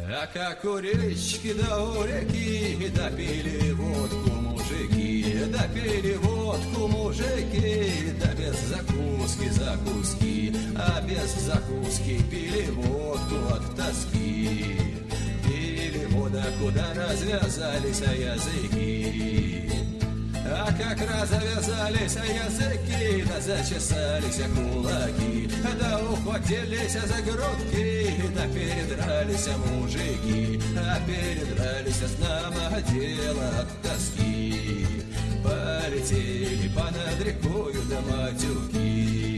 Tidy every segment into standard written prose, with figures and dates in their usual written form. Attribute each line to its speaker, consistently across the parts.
Speaker 1: А как у речки да у реки допили водку мужики, допили водку мужики, да без закуски, а без закуски пили водку от тоски. Пили водку, да развязались языки. А как развязались языки, да зачесались кулаки, да ухватились за грудки, да передрались мужики, а передрались знамо дело от тоски. Полетели понад рекою да матюки.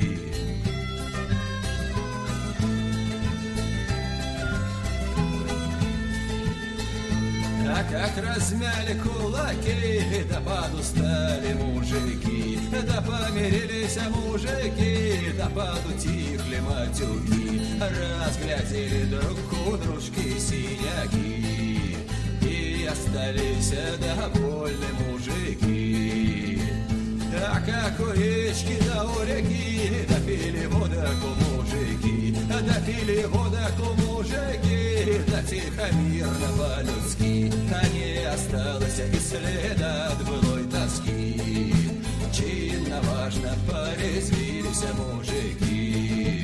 Speaker 1: А как размяли кулаки, да подустали мужики, да помирились мужики, да подутихли матюки, разглядели друг у дружки синяки, и остались довольны мужики. А как у речки да у реки допили водку мужики, допили водку мужики, да тихо мирно по-людски, а не осталось и следа от былой тоски. Чинно важно порезвились мужики.